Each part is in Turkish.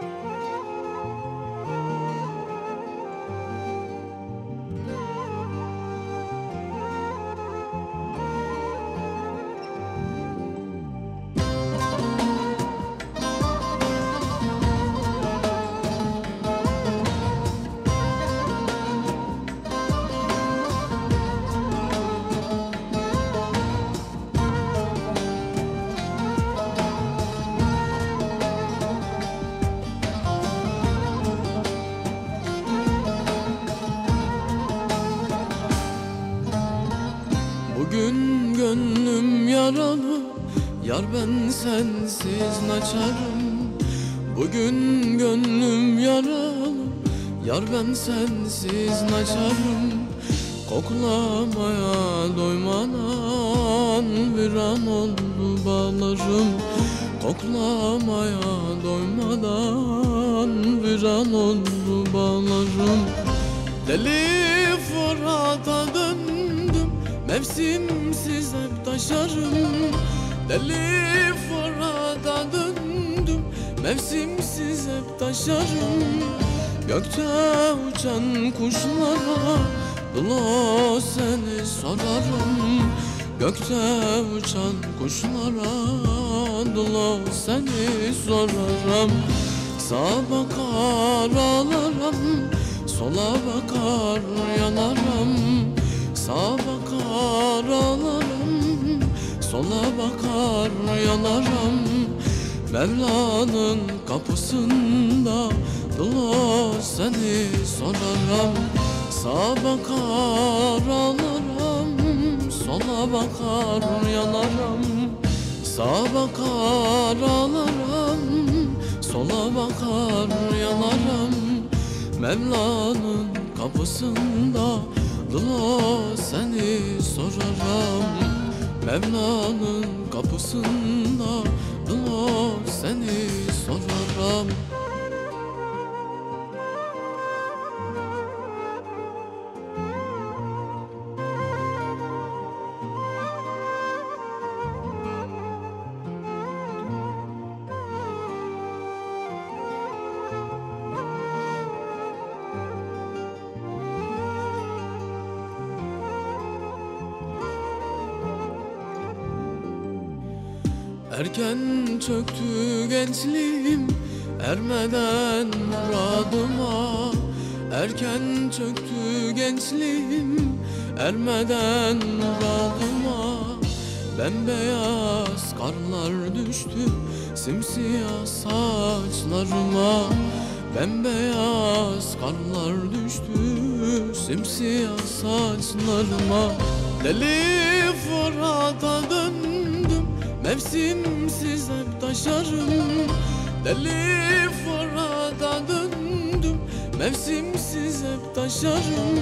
Bugün gönlüm yaralı, yar ben sensiz naçarım. Bugün gönlüm yaralı, yar ben sensiz naçarım. Koklamaya doymadan bir an oldu bağlarım. Koklamaya doymadan bir an oldu bağlarım. Deli Fırat'a döndüm, mevsimsiz hep taşarım. Deli Fırat'a döndüm, mevsimsiz hep taşarım. Gökte uçan kuşlara Dılo seni sorarım. Gökte uçan kuşlara Dılo seni sorarım. Sağa bakar ağlarım, sola bakar yanarım. Sağa bakar ağlarım, sola bakar yanarım. Mevla'nın kapısında Dılo seni sorarım. Sağa bakar ağlarım, sola bakar yanarım. Sağa bakar ağlarım, sola bakar yanarım. Mevla'nın kapısında Dılo seni sorarım. Mevla'nın kapısında Dılo seni sorarım. Erken çöktü gençliğim, ermeden muradıma. Erken çöktü gençliğim, ermeden muradıma. Bembeyaz karlar düştü simsiyah saçlarıma. Bembeyaz karlar düştü simsiyah saçlarıma. Deli Fırat'a döndüm, mevsimsiz hep taşarım. Deli Fırat'a döndüm, mevsimsiz hep taşarım.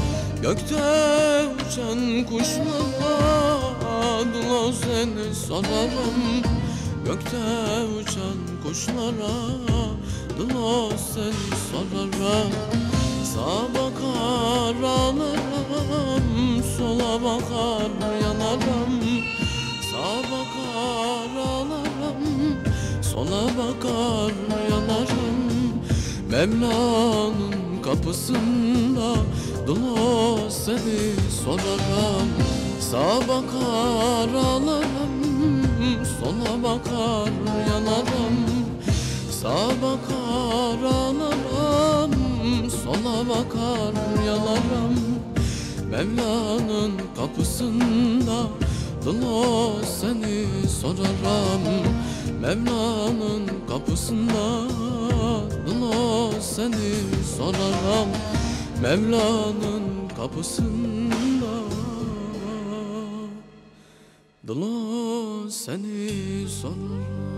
Gökte uçan kuşlara Dılo seni sorarım. Gökte uçan kuşlara Dılo seni sorarım. Sağa bakar ağlarım, sola bakar yanarım. Sağa bakar ağlarım, sola bakar yanarım. Mevla'nın kapısında Dılo seni sorarım. Sağa bakar ağlarım, sola bakar yanarım. Sağa bakar ağlarım, sola bakar yanarım. Mevla'nın kapısında Dılo seni sorarım. Mevla'nın kapısında Dılo seni sorarım. Mevla'nın kapısında Dılo seni sorarım.